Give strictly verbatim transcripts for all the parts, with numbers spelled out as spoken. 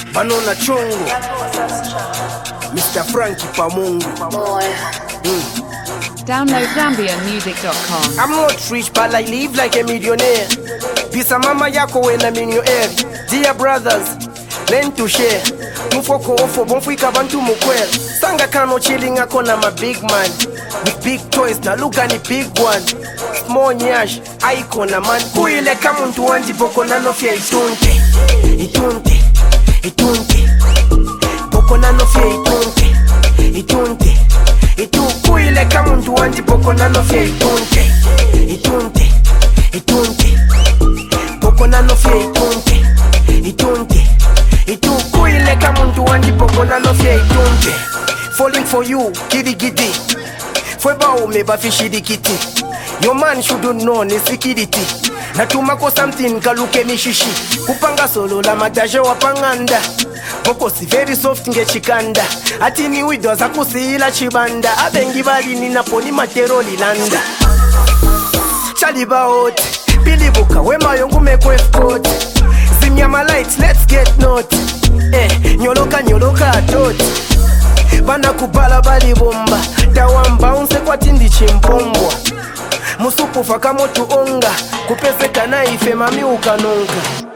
Banona chungu Mister Frankie Pamungu. mm. Download Zambian Music dot com. I'm not rich but I live like a millionaire. Bisa mama yako when I'm in your area. Dear brothers, learn to share. Mufoko ofo bonfika bantu mukwel. Sanga kano chilling akona my big man. With big toys na luka ni big one. Small nyash, icona man. Kuile kama mtu wanti poko nano fia itunke. Itunke, itunke. Poko nano fia itunke. Itunke, itunke. Kuile kama mtu wanti poko nano fia itunke. Itunke, itunke. Poko nano fia itunke. Itunke, itunke. Kuile kama mtu wanti poko nano fia itunke. Falling for you, giddy giddy. Fweba umeba fishidi kiti. Your man shouldn't know ni security. Natumako something kaluke mishishi. Kupanga solo la mataje wapanganda. Boko si very soft nge chikanda. Ati ni wido za kusila chibanda. Abengi bali ni naponi materoli landa. Chaliba hot Bilibuka wema yongu mekwe fkot. Zimyama lights let's get naughty. Eh, nyoloka nyoloka atoti. Bana kubala bali bomba. Tawamba unse kwa tindi chimpombwa. Musupu faka motu onga. Kupeseka na ife mami ukanonga.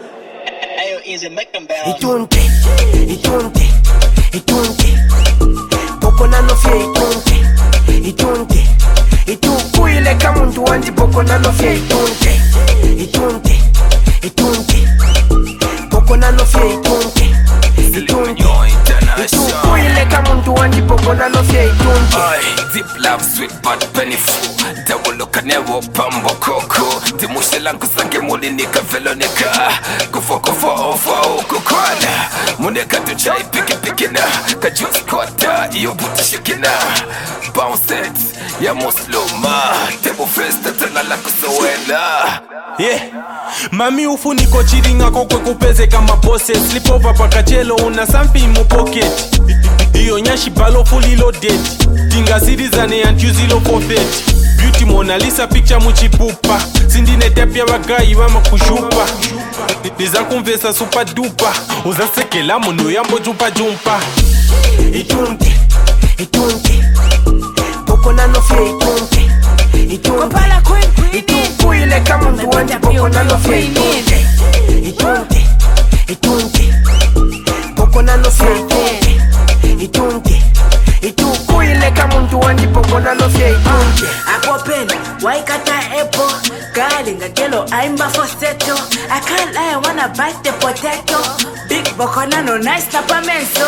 Itunte, itunte, itunte. Poko nano fia itunte. Itunte, itunte. Kuile kama mtu wanti poko nano fia itunte. Itunte, itunte. Poko nano fia itunte. Itunte, itunte. Kuile kama mtu wanti poko nano fia itunte. Deep love, sweet but painful. Double look at never pambo coco. The mushelanku sange mulinika velonika. Kufo kufo ofa ukukwana. Muneka tuchai piki pikina. Kajus kwata iyo buti shikina. Bounce it, ya musluma. Tebo festa tena la kusowela. Yeah, mami ufu niko chiringa kokwe kupeze kama bosses. Slip over pakachelo una something mu pocket. Iyo nyashi balo fully loaded. Tinga zirizane and yuzilo forfeit. Beauty Mona Lisa picture muchipupa. Sindine tepia wagayi wama kushupa. Niza kumvesa super duper. Uza sekela munu yambo jumpa jumpa. Itunke, itunke. Poko nano fia itunke. Itunke, itunke. Kuile kama mtu wanti poko nano fia itunke. Itunke, itunke. Poko nano fia itunke. Itunke, itunke. Kuile kama mtu wanti poko nano fia itunke. Akopeni, waikata epo. Girl, ngakelo aimba foseto. I can't lie, I wanna bite the potato. Big bokona no nice na pamenso.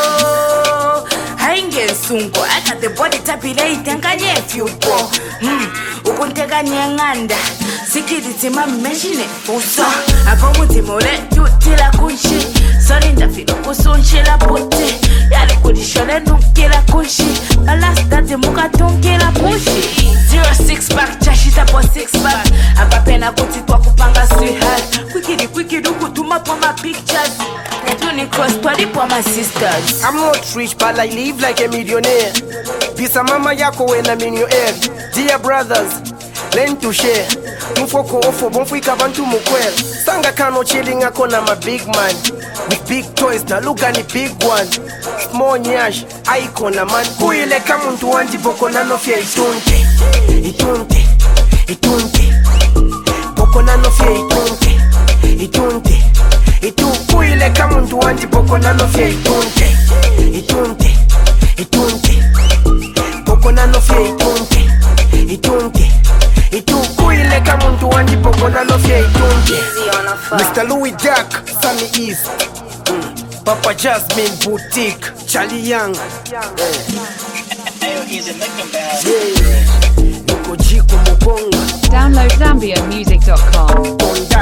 Hainge sungo, I got the body tapile itenganye fyupo. Hmm, ukuntega nyanganda. Sikiriti mameshine uso. Apo mutimole tutila kunshi. Sorry ndafilo kusunshi la puti. Yali kudishole nukila kunshi. Alastati muka tunkila pushi. Zero six pack, chashita po six pack. Apapena kuti kwa kupanga sweetheart. Kwikidi kwikidi ukutuma po ma pictures. Netuni cross twali po my sisters. I'm not rich but I live like a millionaire. Bisa mama yako when I'm in your area. Dear brothers, learn to share. Mufoko ofo bonfika bantu mukwel. Sanga kano chilling akona my big man. With big toys na luka ni big one. Small nyash, icona man. Kuile kama mtu wanti poko nano fia itunke. Itunke, itunke. Poko nano fia itunke. Itunke, itunke. Kuile kama mtu wanti poko nano fia itunke. Itunke, itunke. Poko nano fia itunke. Itunke, itunke. Kuile kama mtu wanti poko nano fia itunke. Mister Louis Duck, Sunny East. mm. Papa Jasmine Boutique, Charlie Young. Yeah. Niko jiko mukonga. Download Zambian Music dot com.